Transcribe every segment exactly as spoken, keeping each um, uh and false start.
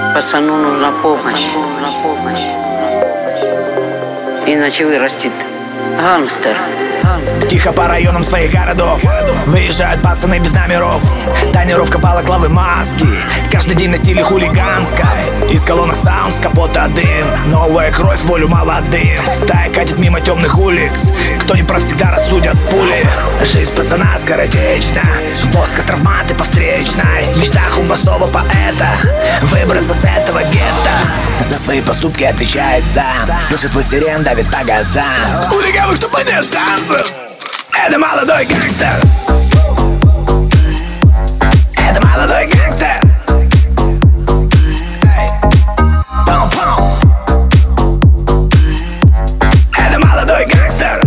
Пацану нужна помощь, иначе вырастет гангстер. Тихо по районам своих городов выезжают пацаны без номеров. Тонировка балаклавы, маски, каждый день на стиле хулиганской. Из колонок саунд, с капота дым, новая кровь, волю молодым. Стая катит мимо темных улиц, кто не прав, всегда рассудят пули. Жизнь пацана скоротечна, мозга травматы по встречной. В мечтах у басового поэта выбраться с этого гетто. За свои поступки отвечает сам, слышит твой сирен, давит по газам. У легавых тупо нет шансов. Это молодой гангстер. Это молодой гангстер. Эй. Пау-пау. Это молодой гангстер.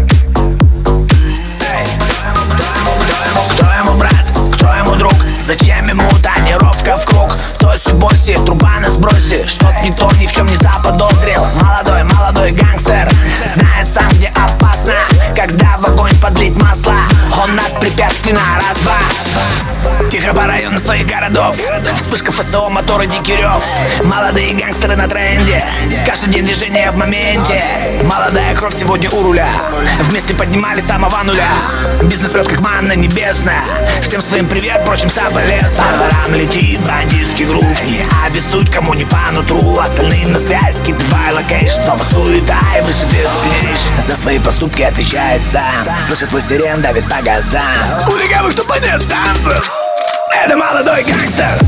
Эй. Кто ему брат, кто ему друг? Зачем ему тонировка в круг? Тоси, босси, труба на сбросе, чтоб никто ни в чем не заподозрил. Молодой, молодой гангстер знает сам, где опасно, когда в огонь подлить масло. Он над препятственно раз-два. Тихо по районам своих городов, вспышка ФСО, моторы, дикий рев. Молодые гангстеры на тренде, каждый день движение в моменте. Молодая кровь сегодня у руля, вместе поднимали с самого нуля. Бизнес прет как манна небесная, всем своим привет, прочим соболезную. По дворам летит бандитский грув, не обессудь, кому не по нутру. Остальным на связь, скидывай локейшн, снова суета и выживет сильнейший. За свои поступки отвечает сам, слышит твой сирен, давит по газам. У легавых тупо нет шансов. Это молодой гангстер.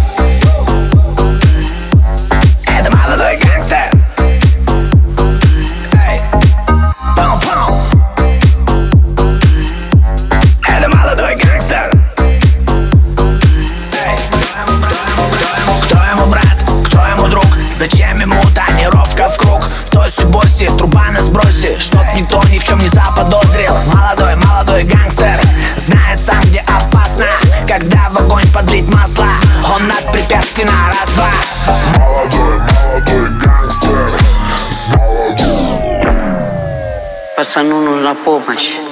Это молодой гангстер. Эй. Пау-пау. Это молодой гангстер. Эй. Кто ему брат, кто ему друг? Зачем ему тонировка в круг? Тоси-босси, труба на сбросе, чтоб никто ни в чем не заподозрил. Молодой, молодой гангстер знает сам, где опасно, когда в огонь подлить масло. Он над препятственно раз-два. Молодой, молодой гангстер знал. Пацану нужна помощь.